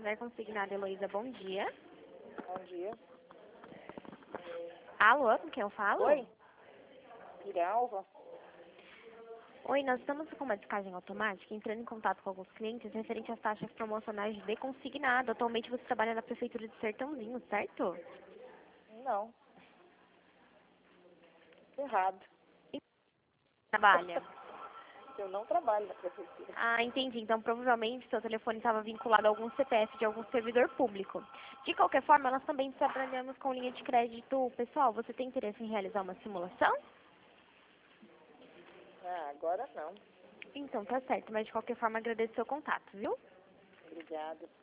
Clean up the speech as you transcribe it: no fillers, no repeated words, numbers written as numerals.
Santander Consignado, Heloísa, bom dia. Bom dia. Alô, com quem eu falo? Oi? Iralva? Oi, nós estamos com uma descagem automática, entrando em contato com alguns clientes referente às taxas promocionais de consignado. Atualmente você trabalha na Prefeitura de Sertãozinho, certo? Não. Errado. Trabalha. Eu não trabalho na prefeitura. Ah, entendi. Então, provavelmente, seu telefone estava vinculado a algum CPF de algum servidor público. De qualquer forma, nós também trabalhamos com linha de crédito pessoal. Você tem interesse em realizar uma simulação? Ah, agora não. Então, tá certo. Mas, de qualquer forma, agradeço o seu contato, viu? Obrigada.